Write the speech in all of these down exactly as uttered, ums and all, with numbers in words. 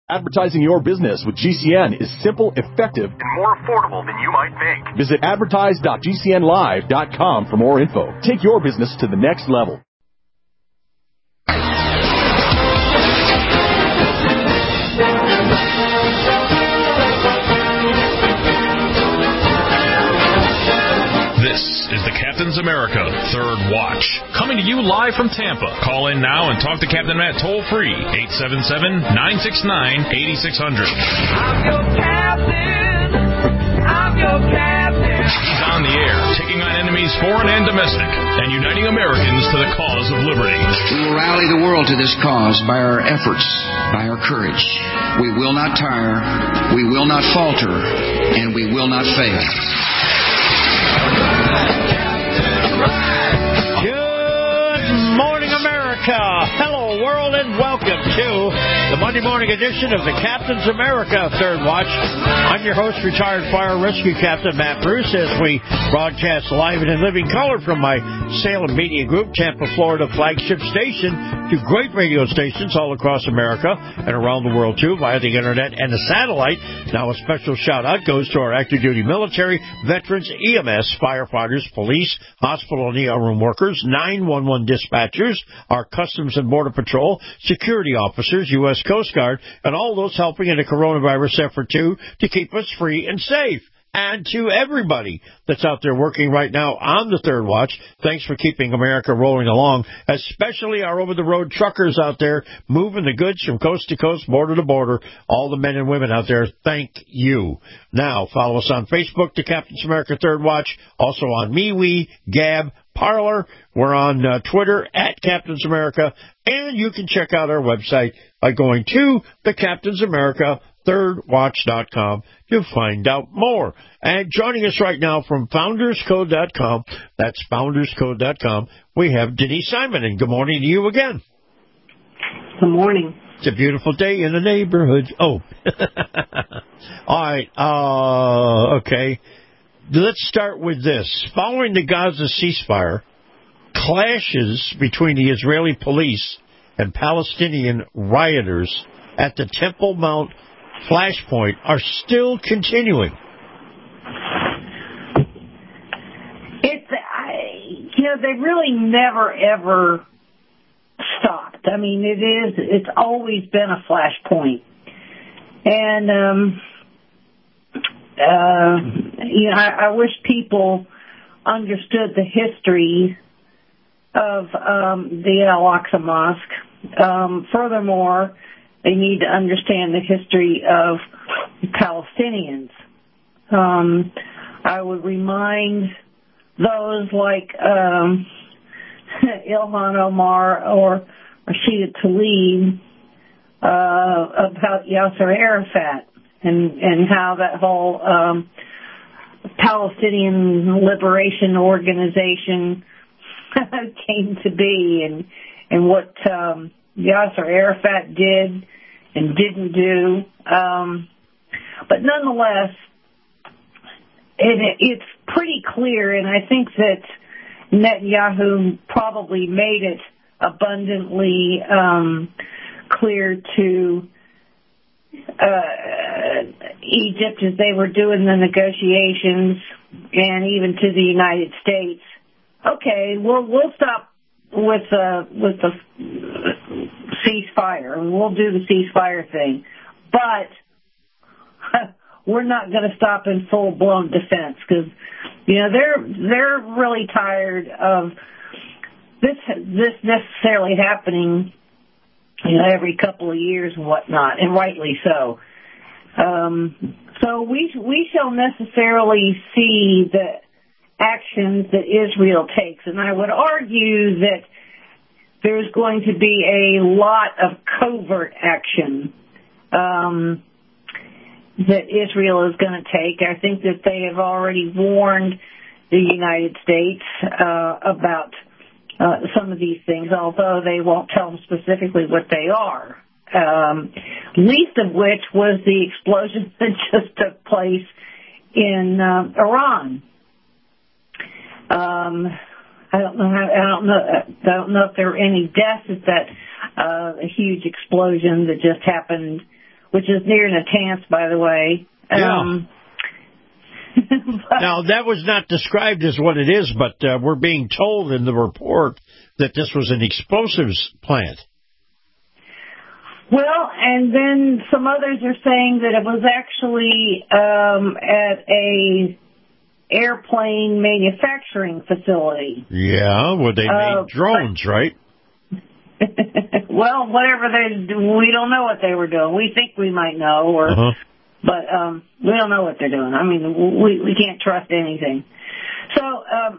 Advertising your business with G C N is simple, effective, and more affordable than you might think. Visit advertise dot g c n live dot com for more info. Take your business to the next level. This is the Captain's America Third Watch, coming to you live from Tampa. Call in now and talk to Captain Matt toll-free, eight seven seven, nine six nine, eight six zero zero. I'm your captain. I'm your captain. He's on the air, taking on enemies foreign and domestic, and uniting Americans to the cause of liberty. We will rally the world to this cause by our efforts, by our courage. We will not tire, we will not falter, and we will not fail. Good morning, America. Hello, world, and welcome to the Monday morning edition of the Captain's America Third Watch. I'm your host, retired fire rescue captain Matt Bruce, as we broadcast live and in living color from my Salem Media Group, Tampa, Florida flagship station, to great radio stations all across America and around the world, too, via the internet and the satellite. Now, a special shout-out goes to our active duty military, veterans, E M S, firefighters, police, hospital and E R room workers, nine one one dispatchers, our Customs and Border Patrol, security officers, U S Coast Guard, and all those helping in the coronavirus effort, too, to keep us free and safe. And to everybody that's out there working right now on the Third Watch, thanks for keeping America rolling along, especially our over-the-road truckers out there moving the goods from coast to coast, border to border. All the men and women out there, thank you. Now, follow us on Facebook, the Captain's America Third Watch, also on MeWe, Gab, Parler. We're on uh, Twitter, at Captain's America, and you can check out our website by going to the Captain's America third watch dot com to find out more. And joining us right now from founders code dot com, that's founders code dot com, we have Denise Simon. And good morning to you again. Good morning. It's a beautiful day in the neighborhood. Oh. All right. Uh, okay. Let's start with this. Following the Gaza ceasefire, clashes between the Israeli police and Palestinian rioters at the Temple Mount Flashpoint are still continuing. It's, I, you know, they really never ever stopped. I mean, it is, it's always been a flashpoint. And, um, uh, you know, I, I wish people understood the history of um, the Al-Aqsa Mosque. Um, furthermore, they need to understand the history of Palestinians. Um, I would remind those like um, Ilhan Omar or Rashida Tlaib uh, about Yasser Arafat and, and how that whole um, Palestinian Liberation Organization came to be, and and what um, Yasser Arafat did and didn't do. Um, but nonetheless, it, it's pretty clear, and I think that Netanyahu probably made it abundantly um, clear to uh, Egypt as they were doing the negotiations, and even to the United States. Okay, we'll we'll stop with uh, with the ceasefire, and we'll do the ceasefire thing, but we're not going to stop in full blown defense, because you know they're they're really tired of this this necessarily happening, you know, every couple of years and whatnot, and rightly so. Um, so we we shall necessarily see the actions that Israel takes. And I would argue that there's going to be a lot of covert action um, that Israel is going to take. I think that they have already warned the United States uh, about uh, some of these things, although they won't tell them specifically what they are. Um, least of which was the explosion that just took place in uh, Iran. Um, I don't know how, I don't know, I don't know if there were any deaths at that, uh, a huge explosion that just happened which is near Natanz, by the way. Yeah. Um, but, now, that was not described as what it is, but uh, we're being told in the report that this was an explosives plant. Well, and then some others are saying that it was actually um, at a airplane manufacturing facility. Yeah, where they uh, made drones, but, right? Well, whatever they do, we don't know what they were doing. We think we might know, or uh-huh. but um, we don't know what they're doing. I mean, we we can't trust anything. So, um,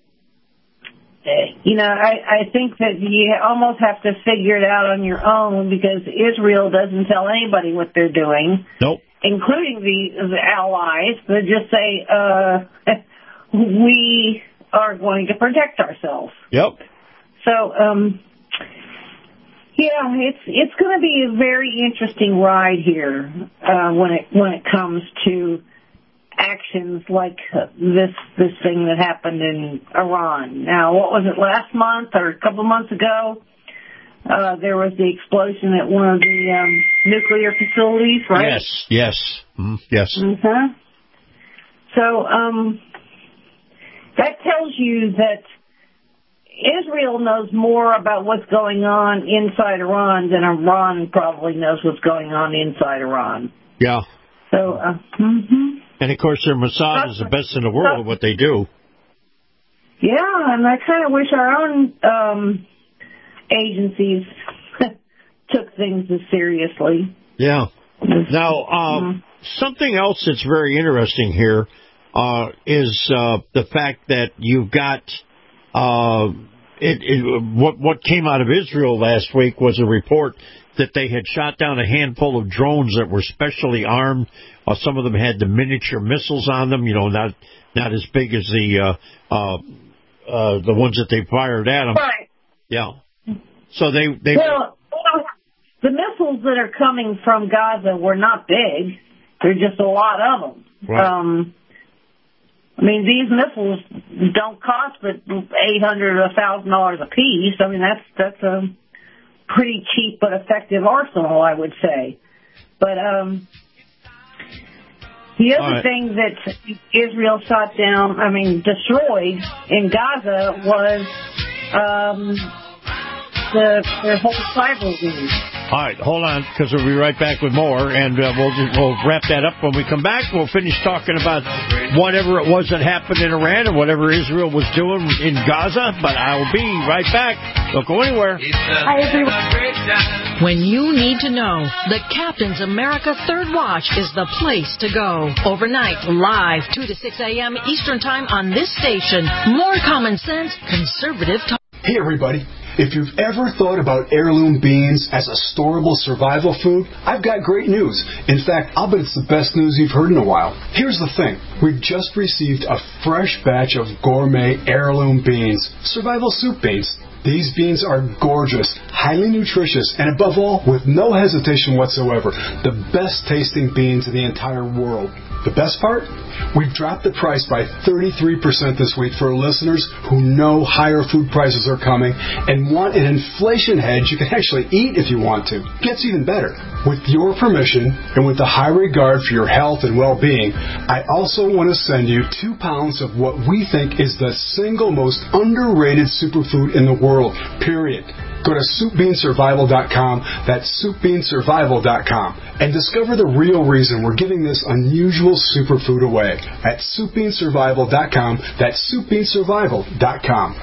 you know, I, I think that you almost have to figure it out on your own, because Israel doesn't tell anybody what they're doing. Nope. Including the, the allies, that just say, uh, we are going to protect ourselves. Yep. So, um, yeah, it's it's going to be a very interesting ride here uh, when it when it comes to actions like this this thing that happened in Iran. Now, what was it, last month or a couple months ago? Uh, there was the explosion at one of the um, nuclear facilities, right? Yes, yes, mm, yes. Uh-huh. So um, that tells you that Israel knows more about what's going on inside Iran than Iran probably knows what's going on inside Iran. Yeah. So, uh, mm-hmm. And, of course, their Mossad is the best in the world at what they do. Yeah, and I kind of wish our own um, agencies took things as seriously. Yeah. Now, um, mm-hmm. something else that's very interesting here uh, is uh, the fact that you've got uh, it, it, what what came out of Israel last week was a report that they had shot down a handful of drones that were specially armed. Uh, some of them had the miniature missiles on them, you know, not not as big as the uh, uh, uh, the ones that they fired at them. Right. Yeah. So they they. Well, the missiles that are coming from Gaza were not big. There's just a lot of them. Right. Um, I mean, these missiles don't cost but eight hundred dollars, one thousand dollars a piece. I mean, that's that's a pretty cheap but effective arsenal, I would say. But um, the other right. thing that Israel shot down, I mean, destroyed in Gaza was um, the their whole cyber wing. All right, hold on, because we'll be right back with more, and uh, we'll just, we'll wrap that up when we come back. We'll finish talking about whatever it was that happened in Iran and whatever Israel was doing in Gaza, but I'll be right back. Don't go anywhere. Hi, everyone. When you need to know, the Captain's America Third Watch is the place to go. Overnight, live, two to six a.m. Eastern Time on this station. More common sense, conservative talk. Hey, everybody. If you've ever thought about heirloom beans as a storable survival food, I've got great news. In fact, I'll bet it's the best news you've heard in a while. Here's the thing. We've just received a fresh batch of gourmet heirloom beans, survival soup beans. These beans are gorgeous, highly nutritious, and above all, with no hesitation whatsoever, the best tasting beans in the entire world. The best part? We've dropped the price by thirty-three percent this week for listeners who know higher food prices are coming and want an inflation hedge you can actually eat if you want to. Gets even better. With your permission and with the high regard for your health and well-being, I also want to send you two pounds of what we think is the single most underrated superfood in the world, period. Go to soup bean survival dot com, that's soup bean survival dot com, and discover the real reason we're giving this unusual superfood away at soup bean survival dot com, that's soup bean survival dot com.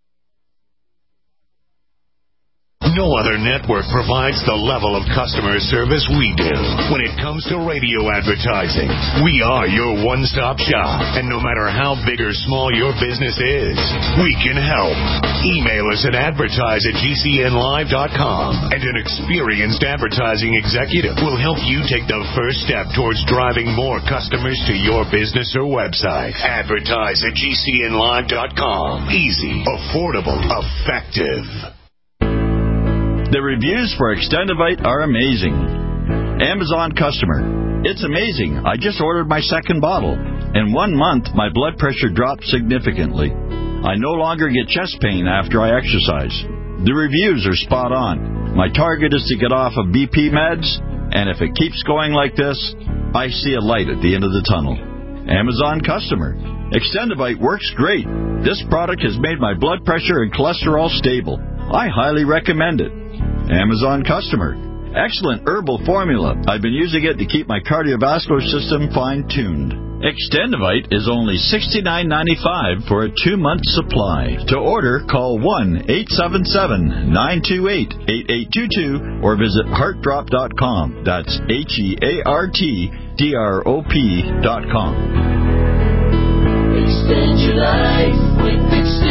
No other network provides the level of customer service we do when it comes to radio advertising. We are your one-stop shop, and no matter how big or small your business is, we can help. Email us at advertise at G C N live dot com, and an experienced advertising executive will help you take the first step towards driving more customers to your business or website. Advertise at G C N live dot com. Easy, affordable, effective. The reviews for Extendivite are amazing. Amazon customer. It's amazing. I just ordered my second bottle. In one month, my blood pressure dropped significantly. I no longer get chest pain after I exercise. The reviews are spot on. My target is to get off of B P meds And if it keeps going like this, I see a light at the end of the tunnel. Amazon customer. Extendivite works great. This product has made my blood pressure and cholesterol stable. I highly recommend it. Amazon customer. Excellent herbal formula. I've been using it to keep my cardiovascular system fine-tuned. Extendivite is only sixty-nine ninety-five for a two-month supply. To order, call one eight seven seven, nine two eight, eight eight two two or visit heart drop dot com. That's H E A R T D R O P dot com. Extend your life with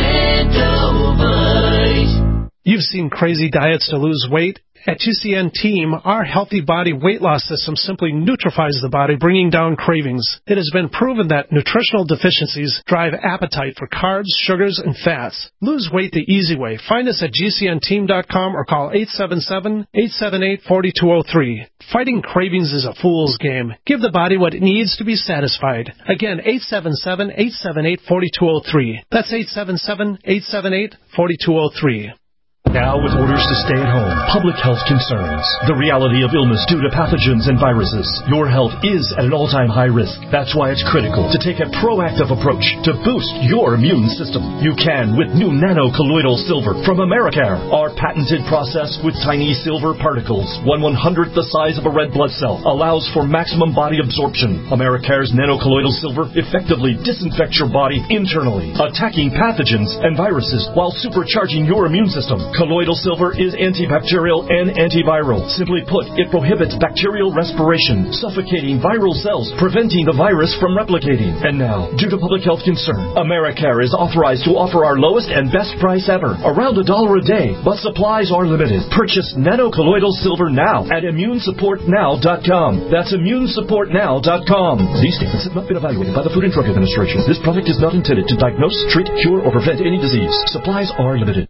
Extendivite. You've seen crazy diets to lose weight. At G C N Team, our Healthy Body Weight Loss System simply neutralizes the body, bringing down cravings. It has been proven that nutritional deficiencies drive appetite for carbs, sugars, and fats. Lose weight the easy way. Find us at G C N team dot com or call eight seven seven, eight seven eight, four two zero three. Fighting cravings is a fool's game. Give the body what it needs to be satisfied. Again, eight seven seven, eight seven eight, four two zero three. That's eight seven seven, eight seven eight, four two zero three. Now with orders to stay at home, public health concerns, the reality of illness due to pathogens and viruses, your health is at an all-time high risk. That's why it's critical to take a proactive approach to boost your immune system. You can with new nano-colloidal silver from Americare. Our patented process with tiny silver particles, one one-hundredth the size of a red blood cell, allows for maximum body absorption. Americare's nano-colloidal silver effectively disinfects your body internally, attacking pathogens and viruses while supercharging your immune system. Colloidal silver is antibacterial and antiviral. Simply put, it prohibits bacterial respiration, suffocating viral cells, preventing the virus from replicating. And now, due to public health concern, Americare is authorized to offer our lowest and best price ever, around a dollar a day, but supplies are limited. Purchase nano-colloidal silver now at immune support now dot com. That's immune support now dot com. These statements have not been evaluated by the Food and Drug Administration. This product is not intended to diagnose, treat, cure, or prevent any disease. Supplies are limited.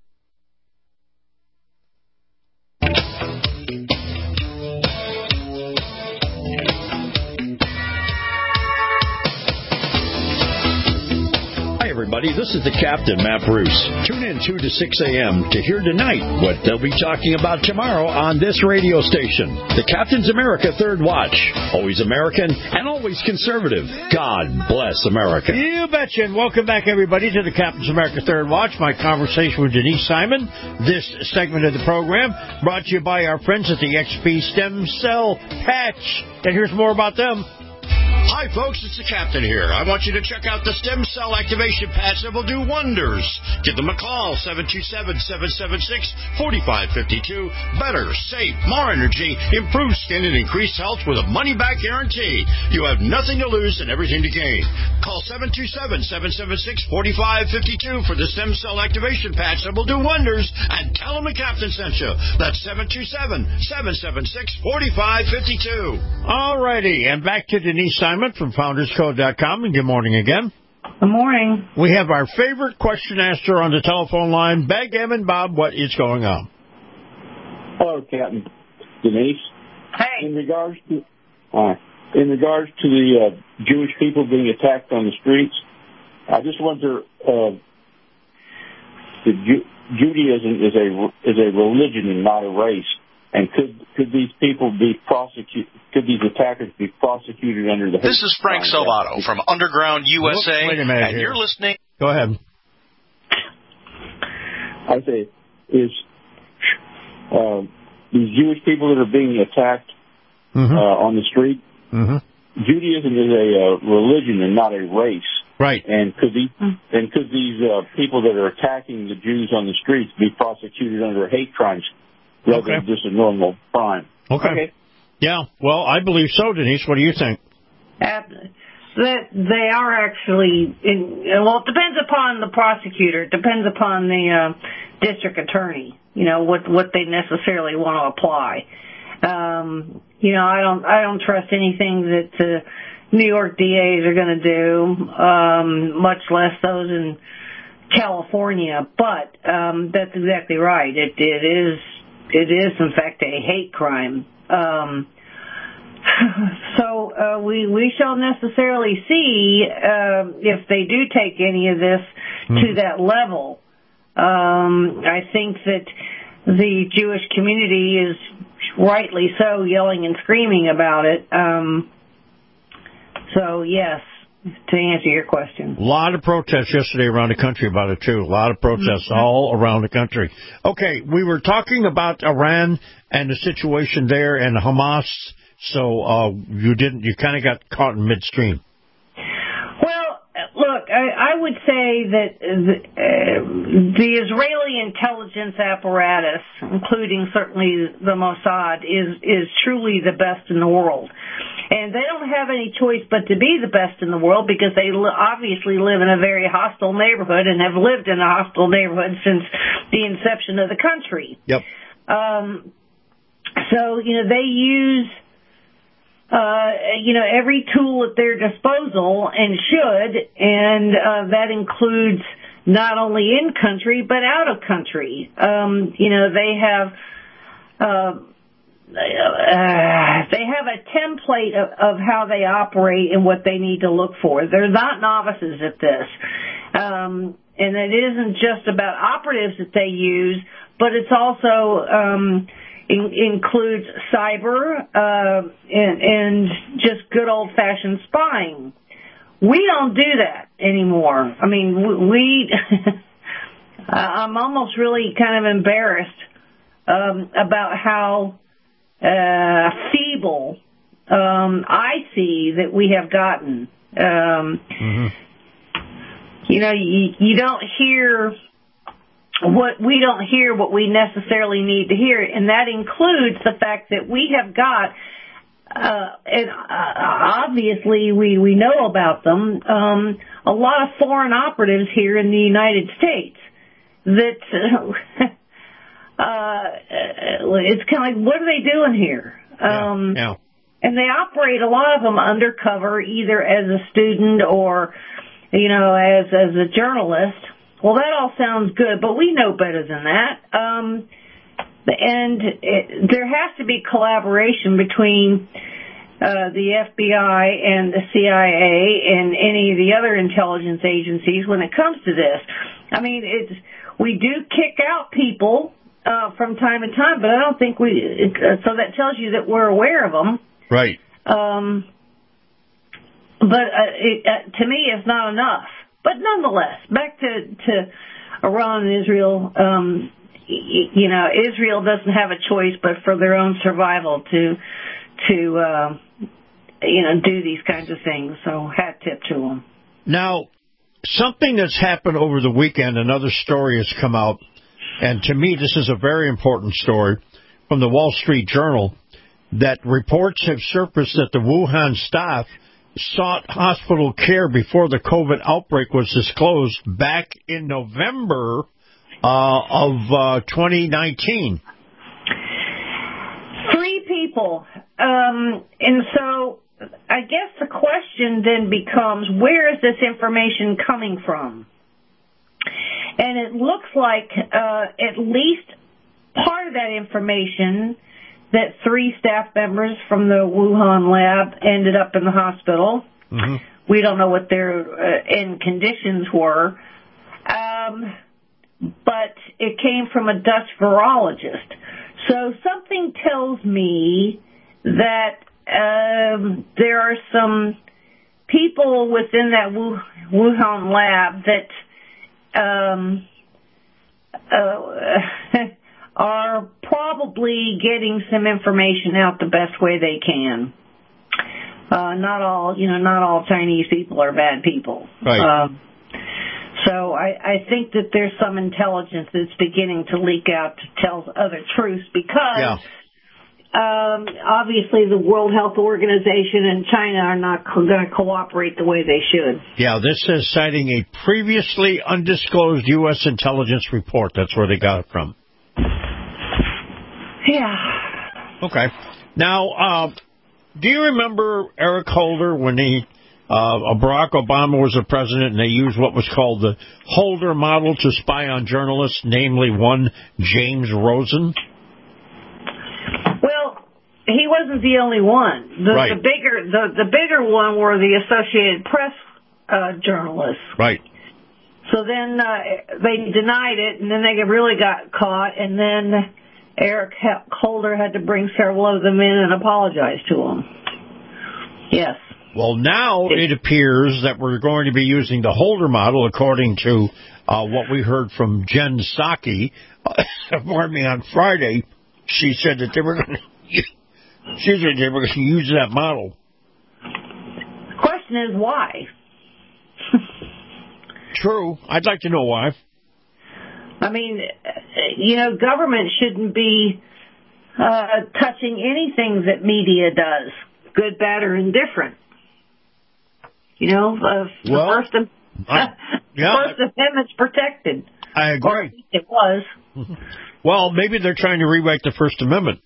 This is the Captain, Matt Bruce. Tune in two to six a.m. to hear tonight what they'll be talking about tomorrow on this radio station. The Captain's America Third Watch. Always American and always conservative. God bless America. You betcha. And welcome back, everybody, to the Captain's America Third Watch. My conversation with Denise Simon. This segment of the program brought to you by our friends at the X P Stem Cell Patch. And here's more about them. Hi, folks, it's the Captain here. I want you to check out the stem cell activation patch that will do wonders. Give them a call, seven two seven, seven seven six, four five five two. Better, safe, more energy, improved skin, and increased health with a money-back guarantee. You have nothing to lose and everything to gain. Call seven two seven, seven seven six, four five five two for the stem cell activation patch that will do wonders, and tell them the Captain sent you. That's seven two seven, seven seven six, four five five two. All righty, and back to Denise Simon from Founders Code dot com, and good morning again. Good morning. We have our favorite question asker on the telephone line. Backgammon Bob, what is going on? Hello, Captain. Denise. Hey. In regards to uh, in regards to the uh, Jewish people being attacked on the streets, I just wonder, uh, the Ju- Judaism is a is a religion and not a race. And could could these people be prosecuted? Could these attackers be prosecuted under the? This is Frank Salvato from Underground U S A, Wait a minute and here. you're listening. Go ahead. I say, is uh, these Jewish people that are being attacked mm-hmm. uh, on the street? Mm-hmm. Judaism is a uh, religion and not a race. Right. And could these and could these uh, people that are attacking the Jews on the streets be prosecuted under hate crimes? Rather Okay. than just a normal crime. Okay. okay. Yeah. Well, I believe so, Denise. What do you think? Uh, that they are actually, in, well, it depends upon the prosecutor. It depends upon the uh, district attorney. You know what what they necessarily want to apply. Um, you know, I don't I don't trust anything that the New York D As are going to do, um, much less those in California. But um, that's exactly right. It it is. It is, in fact, a hate crime. Um, so uh, we we shall necessarily see uh, if they do take any of this mm-hmm. to that level. Um, I think that the Jewish community is rightly so, yelling and screaming about it. Um, so, yes, to answer your question. A lot of protests yesterday around the country about it, too. A lot of protests Mm-hmm. all around the country. Okay, we were talking about Iran and the situation there and Hamas, so uh, you didn't. You kind of got caught in midstream. Well, look, I, I would say that the, uh, the Israeli intelligence apparatus, including certainly the Mossad, is is truly the best in the world. And they don't have any choice but to be the best in the world because they li- obviously live in a very hostile neighborhood and have lived in a hostile neighborhood since the inception of the country. Yep. Um, so, you know, they use, uh, you know, every tool at their disposal and should, and uh, that includes not only in country but out of country. Um, you know, they have... Uh, Uh, they have a template of, of how they operate and what they need to look for. They're not novices at this. Um, and it isn't just about operatives that they use, but it's also um, in, includes cyber uh, and, and just good old-fashioned spying. We don't do that anymore. I mean, we... I'm almost really kind of embarrassed um, about how... Uh, feeble, um, I see that we have gotten. Um, mm-hmm. You know, you, you don't hear what we don't hear what we necessarily need to hear, and that includes the fact that we have got, uh, and uh, obviously we we know about them. Um, a lot of foreign operatives here in the United States that. Uh, Uh, it's kind of like, what are they doing here? Um, yeah, yeah. And they operate, a lot of them, undercover, either as a student or, you know, as as a journalist. Well, that all sounds good, but we know better than that. Um, and it, there has to be collaboration between uh, the F B I and the C I A and any of the other intelligence agencies when it comes to this. I mean, it's we do kick out people Uh, from time to time, but I don't think we, uh, so that tells you that we're aware of them. Right. Um, but uh, it, uh, to me, it's not enough. But nonetheless, back to, to Iran and Israel, um, y- you know, Israel doesn't have a choice but for their own survival to, to uh, you know, do these kinds of things. So hat tip to them. Now, something that's happened over the weekend, another story has come out. And to me, this is a very important story from the Wall Street Journal, that reports have surfaced that the Wuhan staff sought hospital care before the COVID outbreak was disclosed back in November uh, of uh, twenty nineteen. Three people. Um, and so I guess the question then becomes, where is this information coming from? And it looks like uh, at least part of that information, that three staff members from the Wuhan lab ended up in the hospital. Mm-hmm. We don't know what their uh, end conditions were. Um, but it came from a Dutch virologist. So something tells me that um, there are some people within that Wuhan lab that Um, uh, are probably getting some information out the best way they can. Uh, not all, you know, not all Chinese people are bad people. Right. Um, so I, I think that there's some intelligence that's beginning to leak out to tell other truths because yeah. um, obviously the World Health Organization and China are not co- going to cooperate the way they should. Yeah, this is citing a previously undisclosed U S intelligence report. That's where they got it from. Yeah. Okay. Now, uh, do you remember Eric Holder when he, uh, Barack Obama was the president and they used what was called the Holder model to spy on journalists, namely one James Rosen? Well, he wasn't the only one. The, right. the bigger, the, the bigger one were the Associated Press uh, journalists. Right. So then uh, they denied it, and then they really got caught, and then Eric Holder had to bring several of them in and apologize to them. Yes. Well, now it appears that we're going to be using the Holder model, according to uh, what we heard from Jen Psaki. Pardon me, on Friday, she said that they were going to. She said they were going to use that model. The question is why. True. I'd like to know why. I mean, you know, government shouldn't be uh, touching anything that media does, good, bad, or indifferent. You know, uh, well, the First, I, yeah, First Amendment's protected. I agree. Or at least it was. Well, maybe they're trying to rewrite the First Amendment.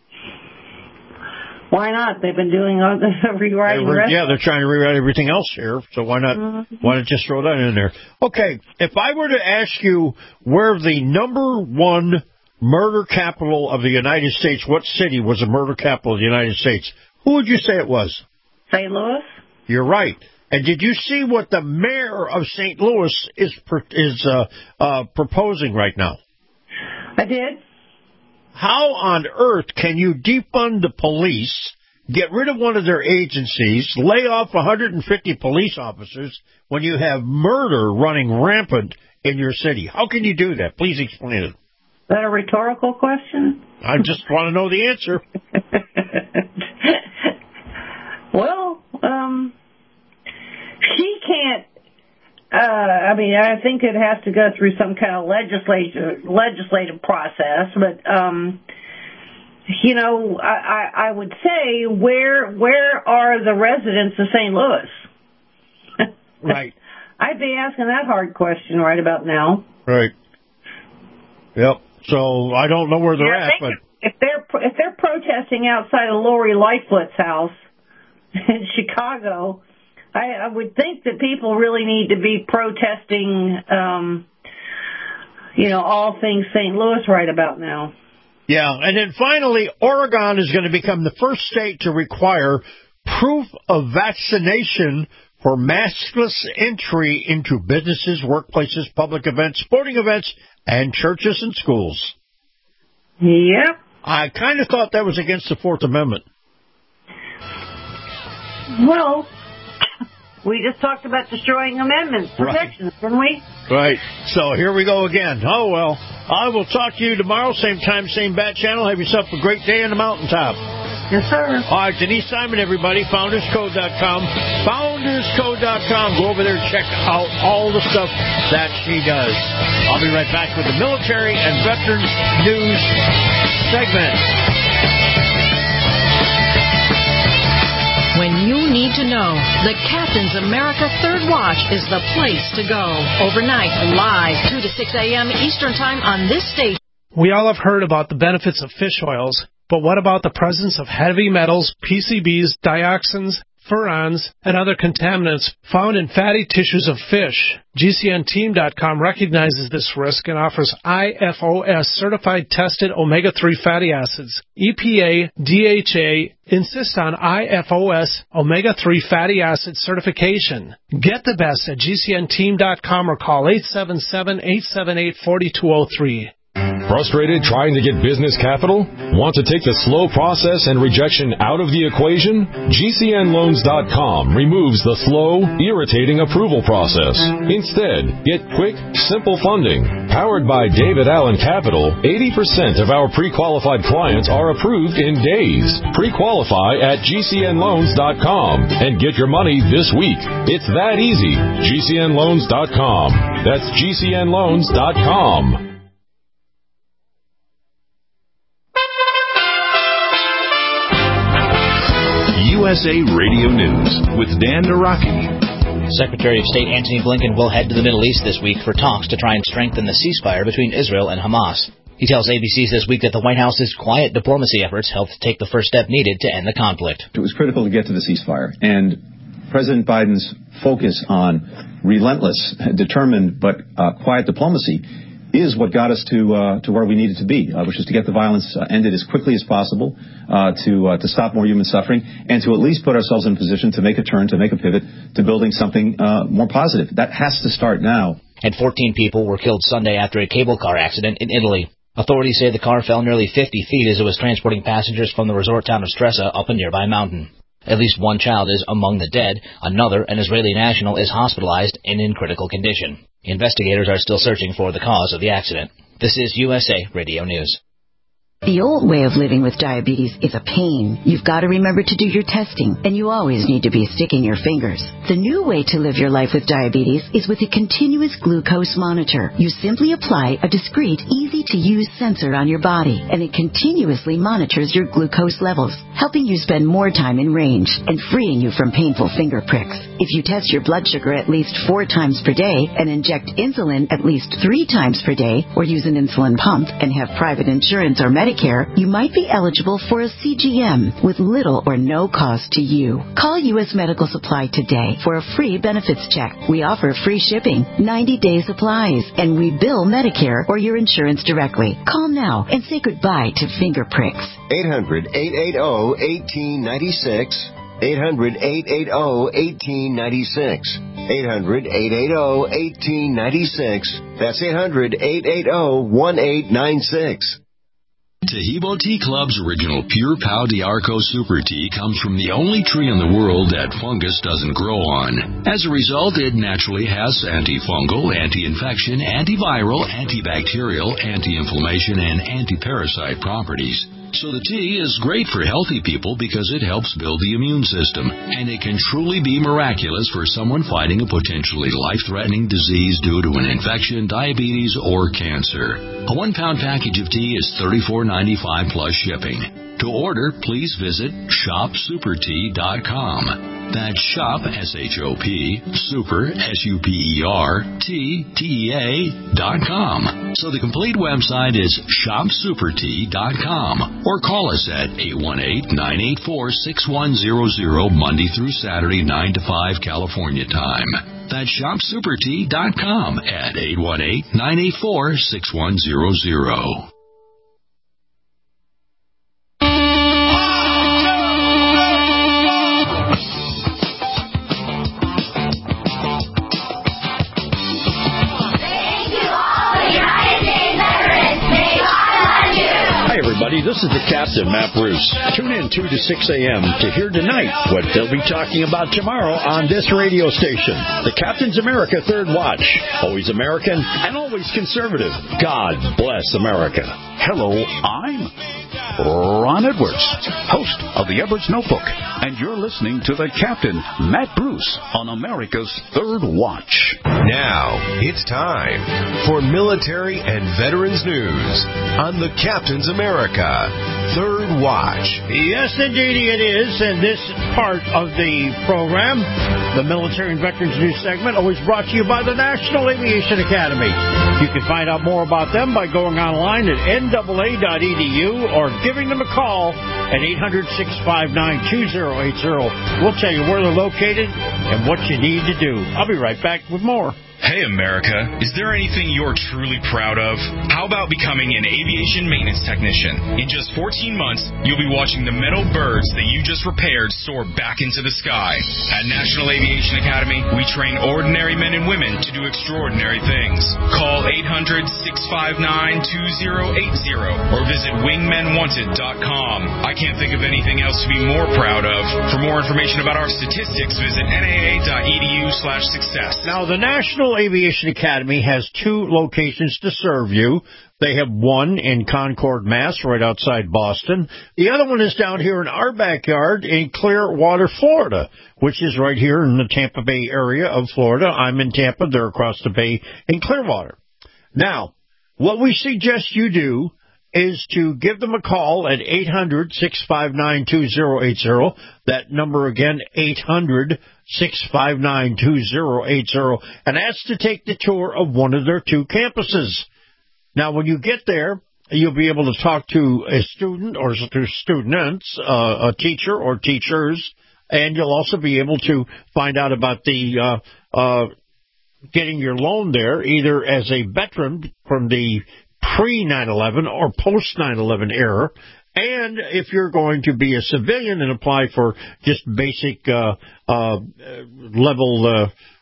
Why not? They've been doing all the rewriting. They were, yeah, they're trying to rewrite everything else here, so why not? Mm-hmm. Why not just throw that in there? Okay, if I were to ask you where the number one murder capital of the United States, what city was the murder capital of the United States? Who would you say it was? Saint Louis. You're right. And did you see what the mayor of Saint Louis is is uh, uh, proposing right now? I did. How on earth can you defund the police, get rid of one of their agencies, lay off one hundred fifty police officers when you have murder running rampant in your city? How can you do that? Please explain it. Is that a rhetorical question? I just want to know the answer. Well, um, she can't. Uh, I mean, I think it has to go through some kind of legislative legislative process, but um, you know, I, I, I would say where where are the residents of Saint Louis? Right. I'd be asking that hard question right about now. Right. Yep. So I don't know where they're yeah, at, but if they're if they're protesting outside of Lori Lightfoot's house in Chicago, I, I would think that people really need to be protesting, um, you know, all things Saint Louis right about now. Yeah, and then finally, Oregon is going to become the first state to require proof of vaccination for maskless entry into businesses, workplaces, public events, sporting events, and churches and schools. Yep. I kind of thought that was against the Fourth Amendment. Well, we just talked about destroying amendments, protections, right. Didn't we? Right. So here we go again. Oh, well, I will talk to you tomorrow, same time, same bat channel. Have yourself a great day on the mountaintop. Yes, sir. All right, Denise Simon, everybody, founders code dot com. founders code dot com. Go over there and check out all the stuff that she does. I'll be right back with the military and veterans news segment. When you need to know, the Captain's America Third Watch is the place to go. Overnight, live, two to six a.m. Eastern Time on this station. We all have heard about the benefits of fish oils, but what about the presence of heavy metals, P C Bs, dioxins, furans, and other contaminants found in fatty tissues of fish? G C N team dot com recognizes this risk and offers I F O S certified tested omega three fatty acids. E P A, D H A insist on I F O S omega three fatty acid certification. Get the best at G C N team dot com or call eight seven seven, eight seven eight, four two zero three. Frustrated trying to get business capital? Want to take the slow process and rejection out of the equation? G C N loans dot com removes the slow, irritating approval process. Instead, get quick, simple funding. Powered by David Allen Capital, eighty percent of our pre-qualified clients are approved in days. Pre-qualify at G C N loans dot com and get your money this week. It's that easy. G C N loans dot com. That's G C N loans dot com. U S A Radio News with Dan Naraki. Secretary of State Antony Blinken will head to the Middle East this week for talks to try and strengthen the ceasefire between Israel and Hamas. He tells A B C this week that the White House's quiet diplomacy efforts helped take the first step needed to end the conflict. It was critical to get to the ceasefire, and President Biden's focus on relentless, determined, but uh, quiet diplomacy is what got us to uh, to where we needed to be, uh, which is to get the violence uh, ended as quickly as possible, uh, to uh, to stop more human suffering, and to at least put ourselves in a position to make a turn, to make a pivot, to building something uh, more positive. That has to start now. And fourteen people were killed Sunday after a cable car accident in Italy. Authorities say the car fell nearly fifty feet as it was transporting passengers from the resort town of Stresa up a nearby mountain. At least one child is among the dead. Another, an Israeli national, is hospitalized and in critical condition. Investigators are still searching for the cause of the accident. This is U S A Radio News. The old way of living with diabetes is a pain. You've got to remember to do your testing, and you always need to be sticking your fingers. The new way to live your life with diabetes is with a continuous glucose monitor. You simply apply a discreet, easy-to-use sensor on your body, and it continuously monitors your glucose levels, helping you spend more time in range and freeing you from painful finger pricks. If you test your blood sugar at least four times per day and inject insulin at least three times per day, or use an insulin pump and have private insurance or Medicare, you might be eligible for a C G M with little or no cost to you. Call U S Medical Supply today for a free benefits check. We offer free shipping, ninety-day supplies, and we bill Medicare or your insurance directly. Call now and say goodbye to finger pricks. eight hundred, eight eight zero, one eight nine six. eight hundred, eight eight zero, one eight nine six. eight hundred, eight eight zero, one eight nine six. That's eight hundred, eight eight zero, one eight nine six. Tahibo Tea Club's original Pure Pau d'Arco Super Tea comes from the only tree in the world that fungus doesn't grow on. As a result, it naturally has antifungal, anti-infection, antiviral, antibacterial, anti-inflammation, and anti-parasite properties. So the tea is great for healthy people because it helps build the immune system, and it can truly be miraculous for someone fighting a potentially life-threatening disease due to an infection, diabetes, or cancer. A one-pound package of tea is thirty-four ninety-five plus shipping. To order, please visit shop super tea dot com. That's shop, S H O P, super, S U P E R, T, T E A, dot com. So the complete website is shop super tea dot com. Or call us at eight one eight, nine eight four, six one zero zero, Monday through Saturday, nine to five, California time. That's shop super tea dot com at eight one eight, nine eight four, six one zero zero. This is the Captain, Matt Bruce. Tune in two to six a.m. to hear tonight what they'll be talking about tomorrow on this radio station. The Captain's America Third Watch. Always American and always conservative. God bless America. Hello, I'm Ron Edwards, host of the Edwards Notebook, and you're listening to the Captain, Matt Bruce, on America's Third Watch. Now, it's time for military and veterans news on the Captain's America Third Watch. Yes, indeed it is, and this part of the program, the Military and Veterans News segment, always brought to you by the National Aviation Academy. You can find out more about them by going online at N A A dot E D U or giving them a call at eight hundred, six five nine, two zero eight zero. We'll tell you where they're located and what you need to do. I'll be right back with more. Hey, America, is there anything you're truly proud of? How about becoming an aviation maintenance technician? In just fourteen months, you'll be watching the metal birds that you just repaired soar back into the sky. At National Aviation Academy, we train ordinary men and women to do extraordinary things. Call eight hundred, six five nine, two zero eight zero or visit wingmen wanted dot com. I can't think of anything else to be more proud of. For more information about our statistics, visit N A A dot E D U slash success. Now, the National Aviation Academy has two locations to serve you. They have one in Concord, Mass, right outside Boston. The other one is down here in our backyard in Clearwater, Florida, which is right here in the Tampa Bay area of Florida. I'm in Tampa. They're across the bay in Clearwater. Now, what we suggest you do is to give them a call at eight hundred, six five nine, two zero eight zero. That number again, eight hundred, six five nine, two zero eight zero. And ask to take the tour of one of their two campuses. Now, when you get there, you'll be able to talk to a student or to students, uh, a teacher or teachers, and you'll also be able to find out about the uh, uh, getting your loan there, either as a veteran from the pre nine eleven or post nine eleven era, and if you're going to be a civilian and apply for just basic uh, uh, level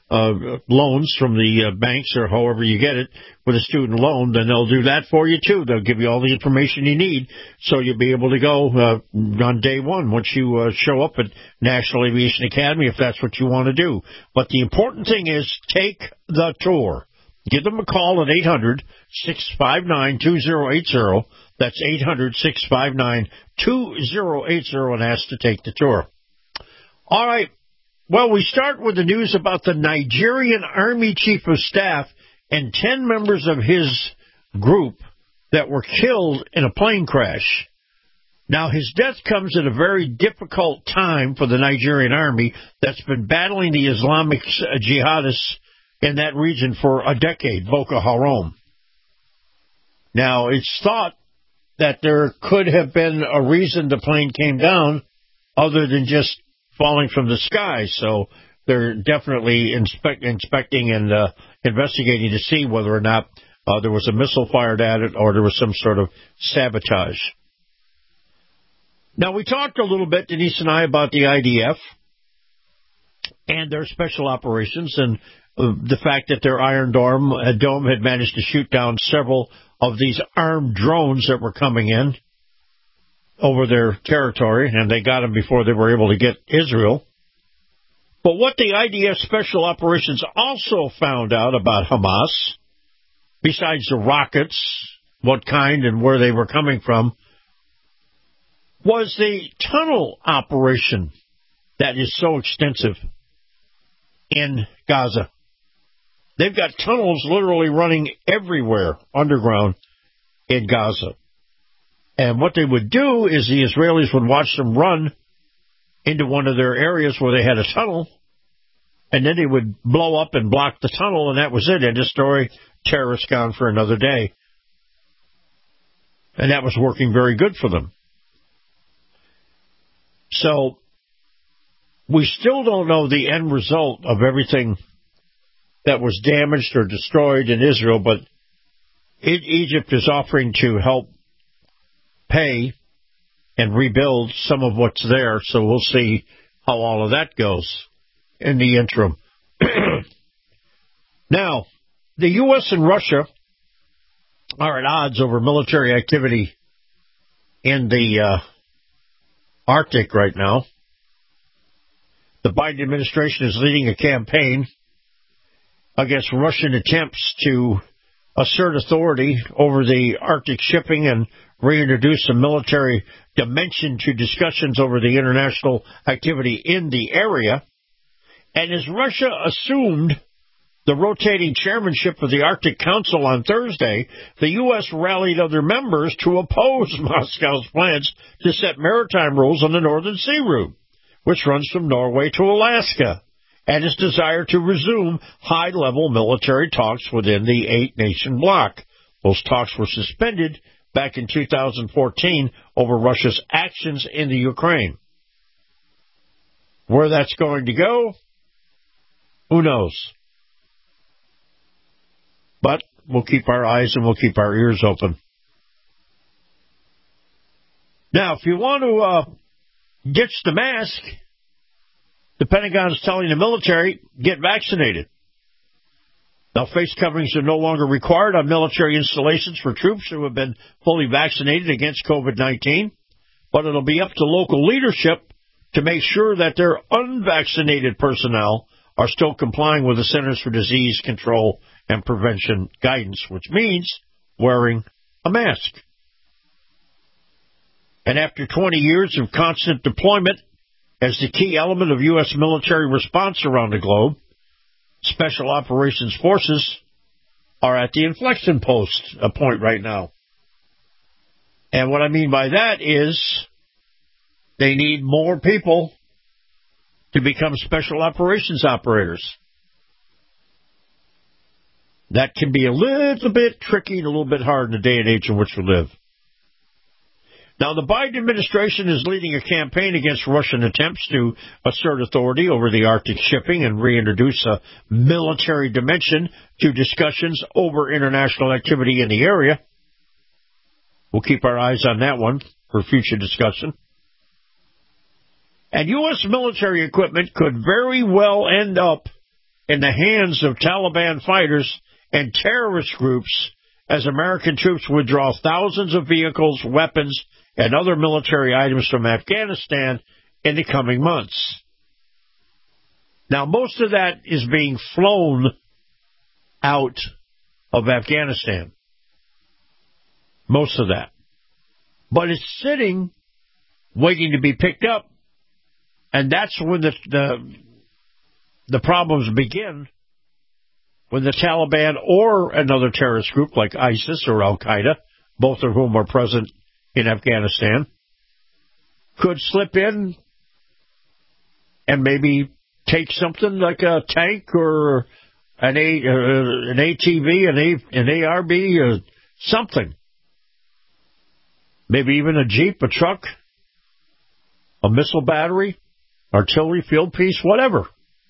uh, loans from the uh, banks or however you get it with a student loan, then they'll do that for you too. They'll give you all the information you need so you'll be able to go uh, on day one once you uh, show up at National Aviation Academy if that's what you want to do. But the important thing is take the tour. Give them a call at eight hundred, six five nine, two zero eight zero. That's eight hundred, six five nine, two zero eight zero and ask to take the tour. All right. Well, we start with the news about the Nigerian Army Chief of Staff and ten members of his group that were killed in a plane crash. Now, his death comes at a very difficult time for the Nigerian Army that's been battling the Islamic jihadists in that region for a decade, Boko Haram. Now, it's thought that there could have been a reason the plane came down other than just falling from the sky, so they're definitely inspect, inspecting and uh, investigating to see whether or not uh, there was a missile fired at it or there was some sort of sabotage. Now, we talked a little bit, Denise and I, about the I D F and their special operations and uh, the fact that their Iron Dome, uh, Dome had managed to shoot down several of these armed drones that were coming in over their territory, and they got them before they were able to get Israel. But what the I D F Special Operations also found out about Hamas, besides the rockets, what kind and where they were coming from, was the tunnel operation that is so extensive in Gaza. They've got tunnels literally running everywhere underground in Gaza. And what they would do is the Israelis would watch them run into one of their areas where they had a tunnel, and then they would blow up and block the tunnel, and that was it. End of story. Terrorists gone for another day. And that was working very good for them. So we still don't know the end result of everything that was damaged or destroyed in Israel, but it, Egypt is offering to help pay and rebuild some of what's there, so we'll see how all of that goes in the interim. Now, the U S and Russia are at odds over military activity in the uh, Arctic right now. The Biden administration is leading a campaign against Russian attempts to assert authority over the Arctic shipping and reintroduce a military dimension to discussions over the international activity in the area. And as Russia assumed the rotating chairmanship of the Arctic Council on Thursday, the U S rallied other members to oppose Moscow's plans to set maritime rules on the Northern Sea route, which runs from Norway to Alaska, and its desire to resume high-level military talks within the eight-nation bloc. Those talks were suspended back in two thousand fourteen over Russia's actions in the Ukraine. Where that's going to go, who knows? But we'll keep our eyes and we'll keep our ears open. Now, if you want to uh, ditch the mask, the Pentagon is telling the military, get vaccinated. Now, face coverings are no longer required on military installations for troops who have been fully vaccinated against COVID nineteen, but it'll be up to local leadership to make sure that their unvaccinated personnel are still complying with the Centers for Disease Control and Prevention guidance, which means wearing a mask. And after twenty years of constant deployment as the key element of U S military response around the globe, Special Operations Forces are at the inflection post a point right now. And what I mean by that is they need more people to become Special Operations operators. That can be a little bit tricky and a little bit hard in the day and age in which we live. Now, the Biden administration is leading a campaign against Russian attempts to assert authority over the Arctic shipping and reintroduce a military dimension to discussions over international activity in the area. We'll keep our eyes on that one for future discussion. And U S military equipment could very well end up in the hands of Taliban fighters and terrorist groups as American troops withdraw thousands of vehicles, weapons, and other military items from Afghanistan in the coming months. Now, most of that is being flown out of Afghanistan. Most of that. But it's sitting, waiting to be picked up, and that's when the the, the problems begin, when the Taliban or another terrorist group like ISIS or Al-Qaeda, both of whom are present in Afghanistan, could slip in and maybe take something like a tank or an A, uh, an A T V, an, A, an A R B, or something. Maybe even a Jeep, a truck, a missile battery, artillery field piece, whatever.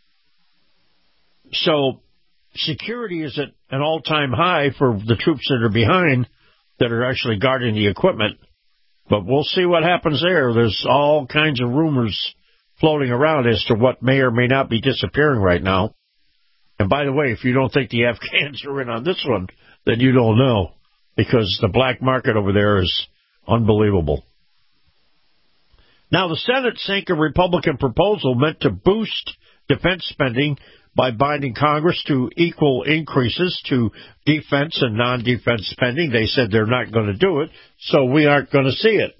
So security is at an all-time high for the troops that are behind that are actually guarding the equipment. But we'll see what happens there. There's all kinds of rumors floating around as to what may or may not be disappearing right now. And by the way, if you don't think the Afghans are in on this one, then you don't know, because the black market over there is unbelievable. Now, the Senate sank a Republican proposal meant to boost defense spending by binding Congress to equal increases to defense and non-defense spending. They said they're not going to do it, so we aren't going to see it.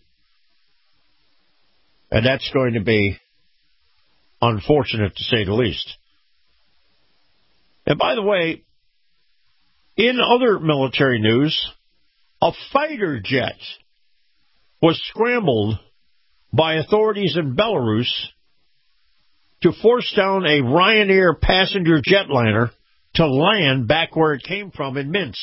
And that's going to be unfortunate, to say the least. And by the way, in other military news, a fighter jet was scrambled by authorities in Belarus to force down a Ryanair passenger jetliner to land back where it came from in Minsk.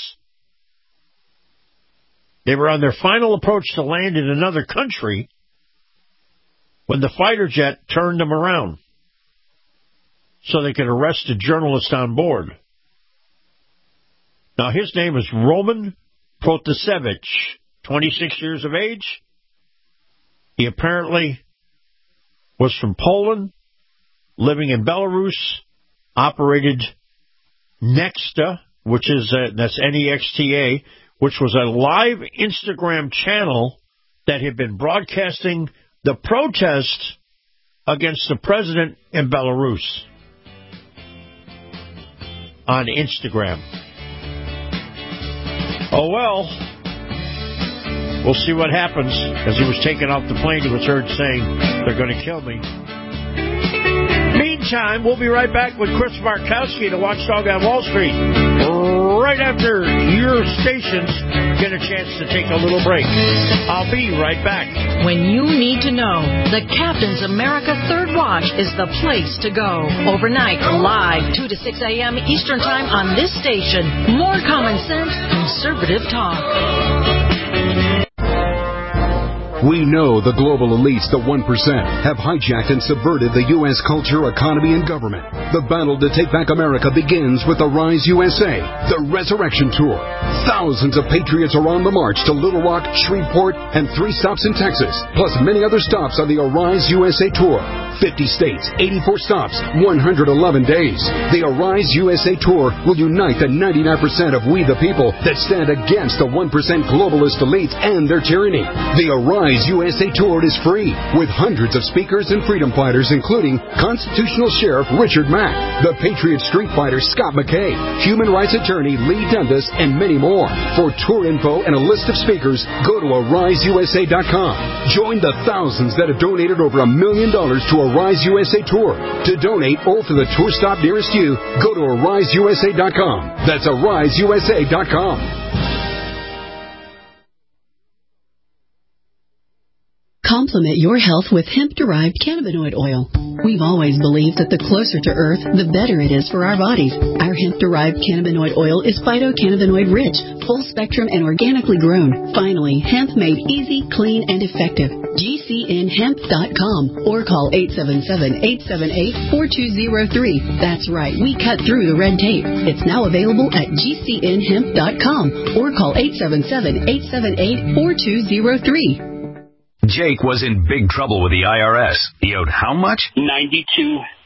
They were on their final approach to land in another country when the fighter jet turned them around so they could arrest a journalist on board. Now, his name is Roman Protasevich, twenty-six years of age. He apparently was from Poland, living in Belarus, operated Nexta, which is a, that's N E X T A, which was a live Instagram channel that had been broadcasting the protest against the president in Belarus on Instagram. Oh, well, we'll see what happens. As he was taken off the plane, he was heard saying, "They're going to kill me." Meantime, we'll be right back with Chris Markowski, the watchdog on Wall Street, right after your stations get a chance to take a little break. I'll be right back. When you need to know, the Captain's America Third Watch is the place to go. Overnight, live, two to six a.m. Eastern Time on this station. More common sense, conservative talk. We know the global elites, the one percent, have hijacked and subverted the U S culture, economy, and government. The battle to take back America begins with the Rise U S A, the Resurrection Tour. Thousands of patriots are on the march to Little Rock, Shreveport, and three stops in Texas, plus many other stops on the Arise U S A Tour. fifty states, eighty-four stops, one hundred eleven days. The Arise U S A Tour will unite the ninety-nine percent of we the people that stand against the one percent globalist elites and their tyranny. The Arise U S A Tour is free, with hundreds of speakers and freedom fighters, including Constitutional Sheriff Richard Mack, the Patriot Street Fighter Scott McKay, Human Rights Attorney Lee Dundas, and many more. For tour info and a list of speakers, go to arise u s a dot com. Join the thousands that have donated over a million dollars to Arise U S A Tour. To donate or for the tour stop nearest you, go to arise u s a dot com. That's arise u s a dot com. Complement your health with hemp-derived cannabinoid oil. We've always believed that the closer to Earth, the better it is for our bodies. Our hemp-derived cannabinoid oil is phytocannabinoid-rich, full-spectrum, and organically grown. Finally, hemp made easy, clean, and effective. G C N hemp dot com or call eight seven seven, eight seven eight, four two zero three. That's right, we cut through the red tape. It's now available at G C N hemp dot com or call eight seven seven, eight seven eight, four two zero three. Jake was in big trouble with the I R S. He owed how much? ninety-two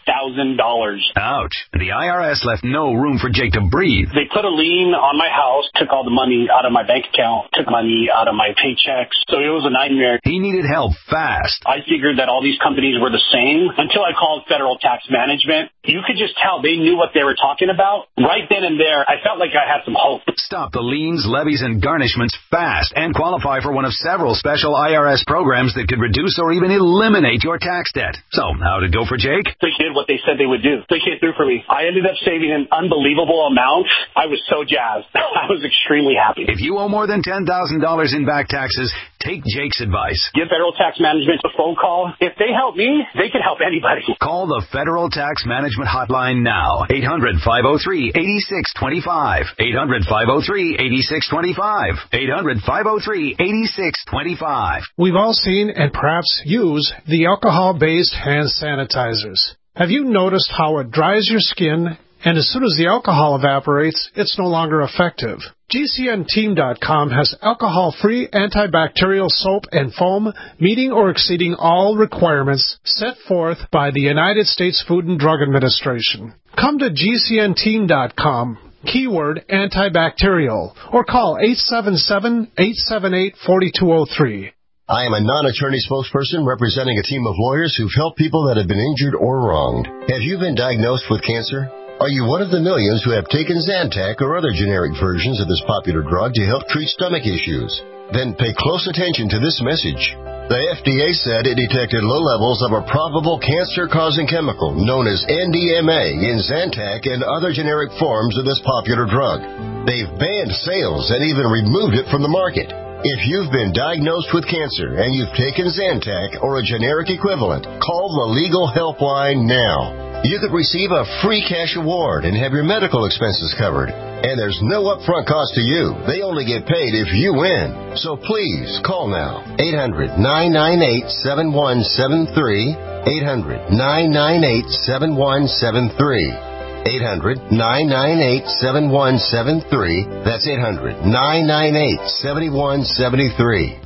thousand dollars. Ouch. The I R S left no room for Jake to breathe. They put a lien on my house, took all the money out of my bank account, took money out of my paychecks. So it was a nightmare. He needed help fast. I figured that all these companies were the same until I called Federal Tax Management. You could just tell they knew what they were talking about. Right then and there, I felt like I had some hope. Stop the liens, levies, and garnishments fast and qualify for one of several special I R S programs that could reduce or even eliminate your tax debt. So, how'd it go for Jake? They did what they said they would do. They came through for me. I ended up saving an unbelievable amount. I was so jazzed. I was extremely happy. If you owe more than ten thousand dollars in back taxes, take Jake's advice. Give Federal Tax Management a phone call. If they help me, they can help anybody. Call the Federal Tax Management Hotline now. eight hundred, five oh three, eight six two five. eight hundred, five oh three, eight six two five. eight hundred, five oh three, eight six two five. We've all seen and perhaps use the alcohol-based hand sanitizers. Have you noticed how it dries your skin, and as soon as the alcohol evaporates, it's no longer effective? G C N team dot com has alcohol-free antibacterial soap and foam meeting or exceeding all requirements set forth by the United States Food and Drug Administration. Come to G C N team dot com, keyword antibacterial, or call eight seven seven, eight seven eight, four two zero three. I am a non-attorney spokesperson representing a team of lawyers who've helped people that have been injured or wronged. Have you been diagnosed with cancer? Are you one of the millions who have taken Zantac or other generic versions of this popular drug to help treat stomach issues? Then pay close attention to this message. The F D A said it detected low levels of a probable cancer-causing chemical known as N D M A in Zantac and other generic forms of this popular drug. They've banned sales and even removed it from the market. If you've been diagnosed with cancer and you've taken Zantac or a generic equivalent, call the Legal Helpline now. You could receive a free cash award and have your medical expenses covered. And there's no upfront cost to you. They only get paid if you win. So please, call now. eight hundred, nine nine eight, seven one seven three. eight hundred, nine nine eight, seven one seven three. eight hundred, nine nine eight, seven one seven three. That's eight hundred, nine nine eight, seven one seven three.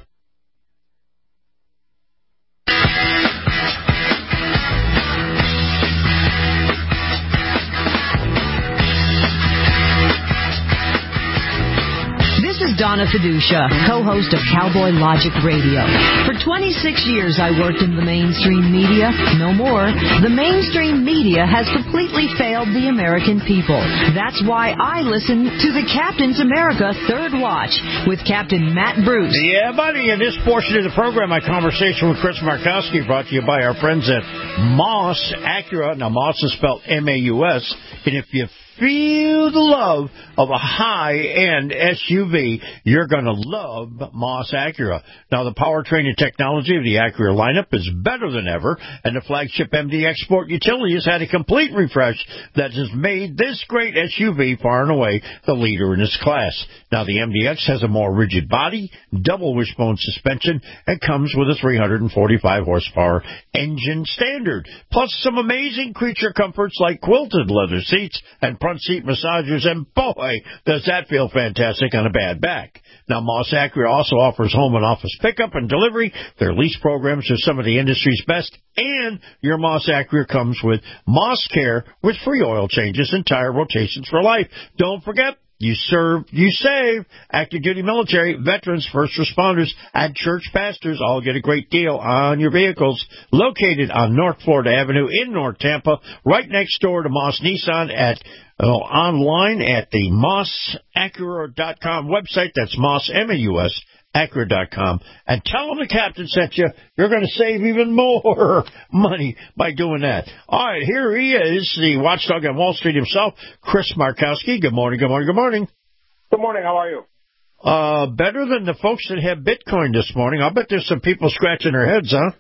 Donna Fiducia, co-host of Cowboy Logic Radio. For twenty-six years, I worked in the mainstream media. No more. The mainstream media has completely failed the American people. That's why I listen to the Captain's America Third Watch with Captain Matt Bruce. Yeah, buddy. In this portion of the program, my conversation with Chris Markowski, brought to you by our friends at Moss Acura. Now, Moss is spelled M A U S. And if you feel the love of a high-end S U V, you're going to love Moss Acura. Now, the powertrain and technology of the Acura lineup is better than ever, and the flagship M D X Sport Utility has had a complete refresh that has made this great S U V far and away the leader in its class. Now, the M D X has a more rigid body, double wishbone suspension, and comes with a three hundred forty-five horsepower engine standard, plus some amazing creature comforts like quilted leather seats and front seat massagers, and boy, does that feel fantastic on a bad back. Now, Moss Acura also offers home and office pickup and delivery. Their lease programs are some of the industry's best, and your Moss Acura comes with Moss Care with free oil changes and tire rotations for life. Don't forget, you serve, you save. Active duty military, veterans, first responders, and church pastors all get a great deal on your vehicles. Located on North Florida Avenue in North Tampa, right next door to Moss Nissan at uh, online at the moss acura dot com website. That's Moss, M A U S, Acura dot com. And tell them the captain sent you. You're going to save even more money by doing that. All right, here he is, the watchdog on Wall Street himself, Chris Markowski. Good morning, good morning, good morning. Good morning, how are you? Uh, better than the folks that have Bitcoin this morning. I'll bet there's some people scratching their heads, huh?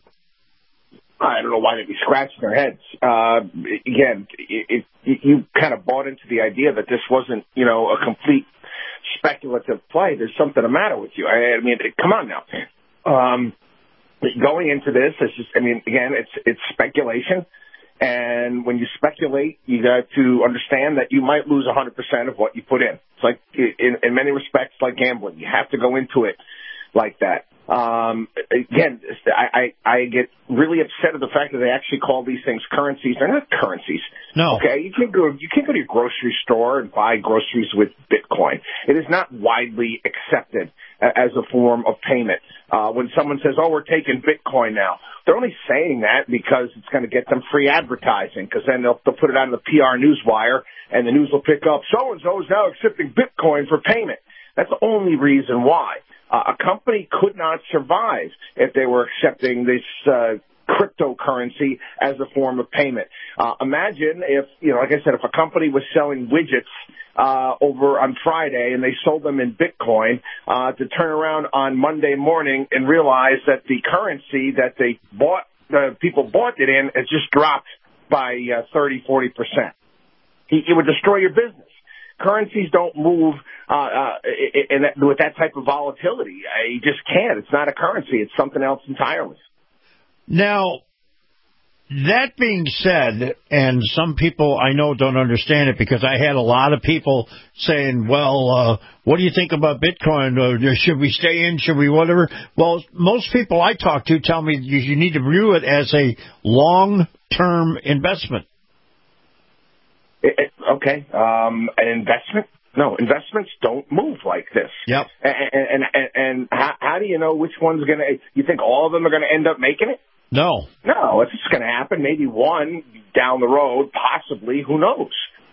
I don't know why they'd be scratching their heads. Uh, again, it, it, you kind of bought into the idea that this wasn't, you know, a complete speculative play. There's something the matter with you. I, I mean, come on now. Um, going into this, it's just, I mean, again, it's it's speculation. And when you speculate, you got to understand that you might lose one hundred percent of what you put in. It's like, in, in many respects, like gambling. You have to go into it like that. Um, again, I, I, I get really upset at the fact that they actually call these things currencies. They're not currencies. No. Okay, you can't go. You can't go to your grocery store and buy groceries with Bitcoin. It is not widely accepted as a form of payment. Uh, when someone says, "Oh, we're taking Bitcoin now," they're only saying that because it's going to get them free advertising. Because then they'll, they'll put it on the P R newswire, and the news will pick up, "So and so is now accepting Bitcoin for payment." That's the only reason why. Uh, a company could not survive if they were accepting this uh, cryptocurrency as a form of payment. Uh, imagine if, you know, like I said, if a company was selling widgets uh, over on Friday and they sold them in Bitcoin, uh, to turn around on Monday morning and realize that the currency that they bought, uh, people bought it in, has just dropped by uh, thirty, forty percent. It would destroy your business. Currencies don't move uh, uh, in that, with that type of volatility. Uh, you just can't. It's not a currency. It's something else entirely. Now, that being said, and some people I know don't understand it because I had a lot of people saying, well, uh, what do you think about Bitcoin? Uh, should we stay in? Should we whatever? Well, most people I talk to tell me you, you need to view it as a long-term investment. It, it, okay, um, an investment? No, investments don't move like this. Yep. And and and, and how, how do you know which one's going to? You think all of them are going to end up making it? No. No, it's just going to happen. Maybe one down the road, possibly. Who knows?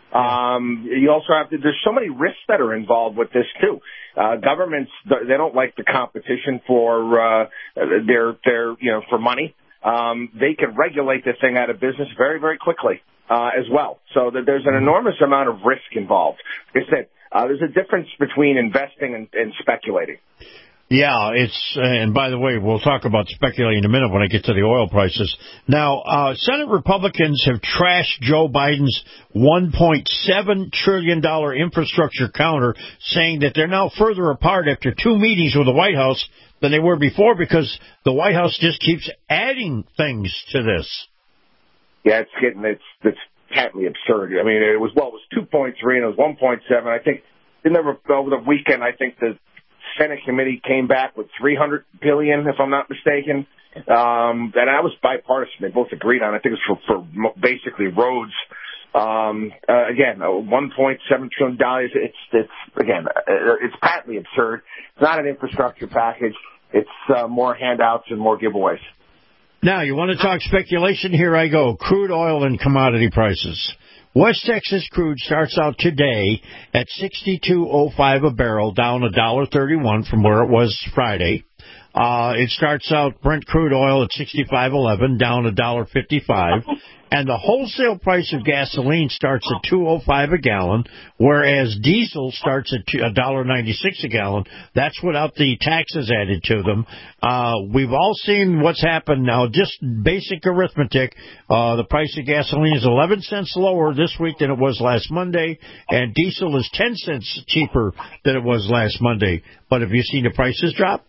Um, you also have to. There's so many risks that are involved with this too. Uh, governments, they don't like the competition for uh, their their you know for money. Um, they can regulate the thing out of business very very quickly. Uh, as well. So that there's an enormous amount of risk involved. Like I said, uh, there's a difference between investing and, and speculating. Yeah, it's, uh, and by the way, we'll talk about speculating in a minute when I get to the oil prices. Now, uh, Senate Republicans have trashed Joe Biden's one point seven trillion dollars infrastructure counter, saying that they're now further apart after two meetings with the White House than they were before because the White House just keeps adding things to this. Yeah, it's getting, it's, it's patently absurd. I mean, it was, well, it was two point three and it was one point seven. I think, over the weekend, I think the Senate committee came back with three hundred billion dollars, if I'm not mistaken. Um, and that was bipartisan. They both agreed on it. I think it was for, for basically roads. Um, uh, again, one point seven trillion dollars. It's, it's, again, it's patently absurd. It's not an infrastructure package. It's uh, more handouts and more giveaways. Now, you want to talk speculation? Here I go. Crude oil and commodity prices. West Texas crude starts out today at sixty-two oh five a barrel, down one dollar thirty-one from where it was Friday. Uh, it starts out Brent crude oil at sixty-five eleven, down one dollar fifty-five. And the wholesale price of gasoline starts at two oh five a gallon, whereas diesel starts at one dollar ninety-six a gallon. That's without the taxes added to them. Uh, we've all seen what's happened now. Just basic arithmetic. Uh, the price of gasoline is eleven cents lower this week than it was last Monday, and diesel is ten cents cheaper than it was last Monday. But have you seen the prices drop?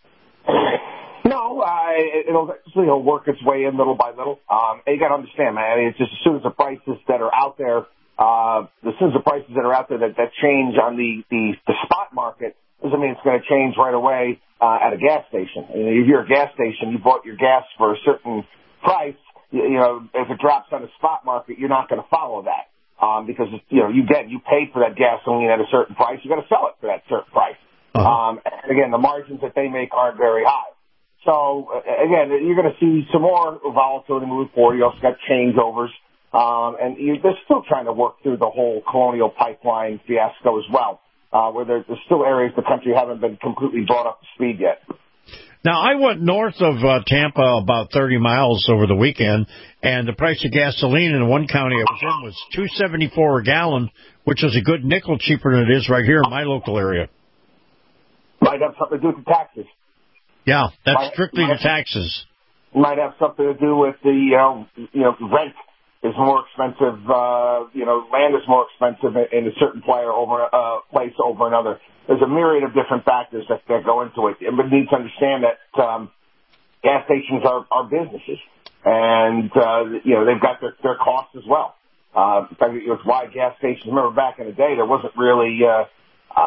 No, uh, it'll it'll work its way in little by little. Um, and you got to understand, man. I mean, it's just as soon as the prices that are out there, uh, as soon as the prices that are out there that, that change on the, the, the spot market, doesn't mean it's going to change right away uh, at a gas station. I mean, if you're a gas station, you bought your gas for a certain price. You, you know, if it drops on the spot market, you're not going to follow that um, because you know you get you paid for that gasoline at a certain price. You got to sell it for that certain price. Uh-huh. Um, and again, the margins that they make aren't very high. So, again, you're going to see some more volatility moving forward. You also got changeovers. Um, and you, they're still trying to work through the whole Colonial Pipeline fiasco as well, uh, where there, there's still areas of the country haven't been completely brought up to speed yet. Now, I went north of uh, Tampa about thirty miles over the weekend, and the price of gasoline in the one county I was in was two seventy-four a gallon, which is a good nickel cheaper than it is right here in my local area. Might have something to do with the taxes. Yeah, that's might, strictly might, the taxes. Might have something to do with the, you know, you know, rent is more expensive, uh, you know, land is more expensive in a certain player over, uh, place over another. There's a myriad of different factors that, that go into it. But you need to understand that, um, gas stations are, are businesses. And, uh, you know, they've got their, their costs as well. Uh, in fact, it was why gas stations, remember back in the day, there wasn't really, uh, Uh,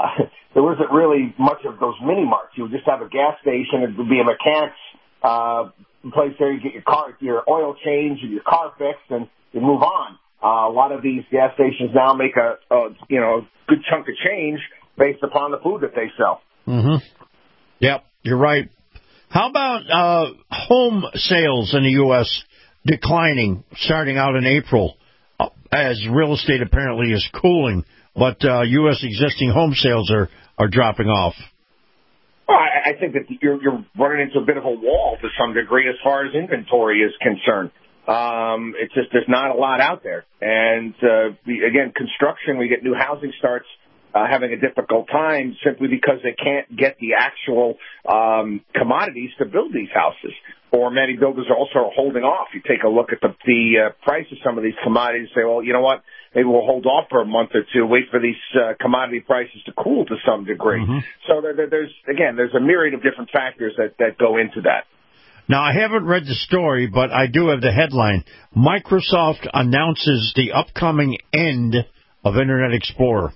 there wasn't really much of those mini marts. You would just have a gas station. It would be a mechanic's uh, place there. You get your car, your oil change, and your car fixed, and you move on. Uh, a lot of these gas stations now make a, a you know good chunk of change based upon the food that they sell. Mm-hmm. Yep, you're right. How about uh, home sales in the U S declining starting out in April as real estate apparently is cooling, but uh, U S existing home sales are, are dropping off? Well, I, I think that you're, you're running into a bit of a wall to some degree as far as inventory is concerned. Um, it's just there's not a lot out there. And, uh, we, again, construction, we get new housing starts uh, having a difficult time simply because they can't get the actual um, commodities to build these houses. Or many builders are also holding off. You take a look at the, the uh, price of some of these commodities and say, well, you know what, maybe we'll hold off for a month or two, wait for these uh, commodity prices to cool to some degree. Mm-hmm. So there, there, there's, again, there's a myriad of different factors that, that go into that. Now, I haven't read the story, but I do have the headline. Microsoft announces the upcoming end of Internet Explorer.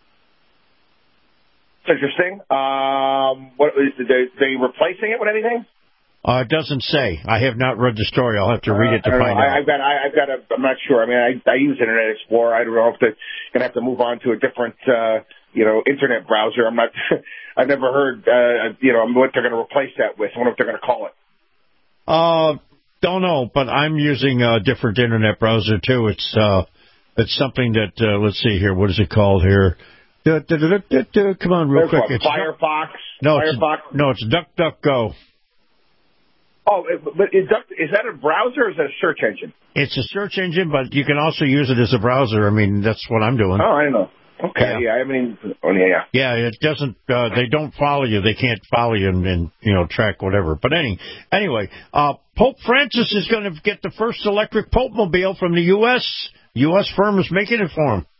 It's interesting. Um, what is they, they replacing it with anything? Uh, it doesn't say. I have not read the story. I'll have to read it to uh, find I, out. I've got. I, I've got. A, I'm not sure. I mean, I, I use Internet Explorer. I don't know if they're going to have to move on to a different, uh, you know, internet browser. I'm not. I've never heard, uh, you know, what they're going to replace that with. I wonder what they're going to call it. Uh, don't know, but I'm using a different internet browser too. It's uh, it's something that uh, let's see here. What is it called here? Da, da, da, da, da, come on, real There's quick. What, it's Firefox. No, Firefox. It's, no, it's DuckDuckGo. Oh, but is that, is that a browser or is that a search engine? It's a search engine, but you can also use it as a browser. I mean, that's what I'm doing. Oh, I know. Okay, yeah, yeah I mean, oh, yeah, yeah. Yeah, it doesn't, uh, they don't follow you. They can't follow you and, and you know, track whatever. But any, anyway, uh, Pope Francis is going to get the first electric Pope mobile from the U S U S firm is making it for him.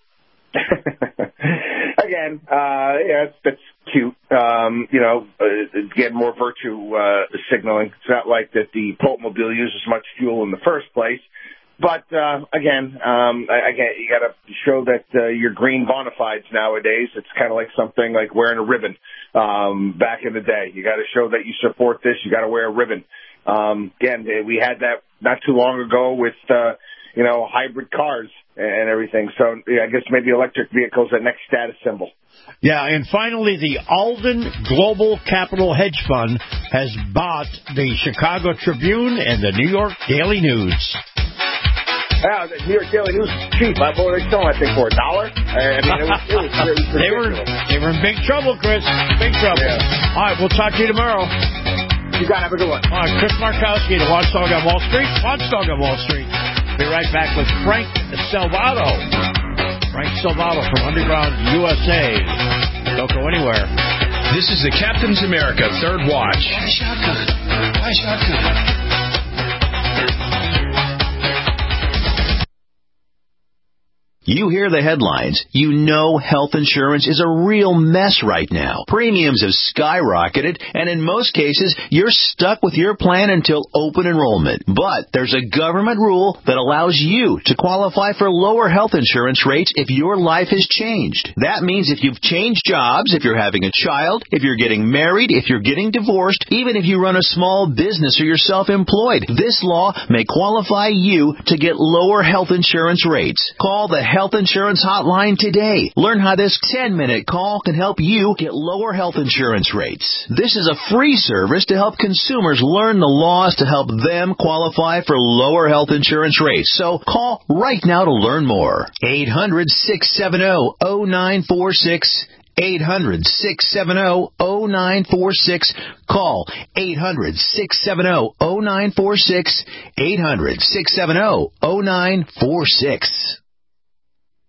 Again, uh, yeah, that's, that's cute. Um, you know, uh, again, more virtue uh, signaling. It's not like that the Pope mobile uses much fuel in the first place. But, uh, again, um, again, you got to show that uh, you're green bona fides nowadays. It's kind of like something like wearing a ribbon um, back in the day. You got to show that you support this. You got to wear a ribbon. Um, again, we had that not too long ago with, uh, you know, hybrid cars and everything. So yeah, I guess maybe electric vehicles are the next status symbol. Yeah, and finally, the Alden Global Capital Hedge Fund has bought the Chicago Tribune and the New York Daily News. Yeah, the New York Daily News is cheap. I bought it selling, I think, for a dollar. I mean, it was, it was, it was they were they were in big trouble, Chris. Big trouble. Yeah. All right, we'll talk to you tomorrow. You got to have a good one. All right, Chris Markowski, the Watchdog on Wall Street. Watchdog on Wall Street. Be right back with Frank Salvato. Frank Salvato from Underground U S A. Don't go anywhere. This is the Captain's America Third Watch. Why shotgun? Why shotgun? You hear the headlines. You know health insurance is a real mess right now. Premiums have skyrocketed, and in most cases, you're stuck with your plan until open enrollment. But there's a government rule that allows you to qualify for lower health insurance rates if your life has changed. That means if you've changed jobs, if you're having a child, if you're getting married, if you're getting divorced, even if you run a small business or you're self-employed, this law may qualify you to get lower health insurance rates. Call the Health Insurance Hotline today. Learn how this ten-minute call can help you get lower health insurance rates. This is a free service to help consumers learn the laws to help them qualify for lower health insurance rates. So call right now to learn more. eight hundred, six seven zero, zero nine four six. eight hundred, six seven zero, zero nine four six. Call eight hundred, six seven zero, zero nine four six. eight hundred, six seven zero, zero nine four six.